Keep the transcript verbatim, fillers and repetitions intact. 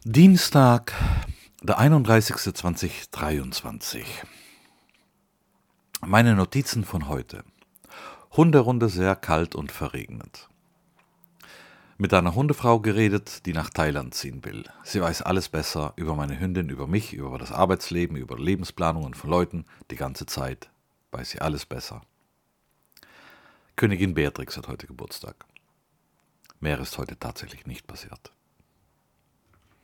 Dienstag, der einunddreißigste zweitausenddreiundzwanzig. Meine Notizen von heute. Hunderunde sehr kalt und verregnet. Mit einer Hundefrau geredet, die nach Thailand ziehen will. Sie weiß alles besser über meine Hündin, über mich, über das Arbeitsleben, über Lebensplanungen von Leuten. Die ganze Zeit weiß sie alles besser. Königin Beatrix hat heute Geburtstag. Mehr ist heute tatsächlich nicht passiert.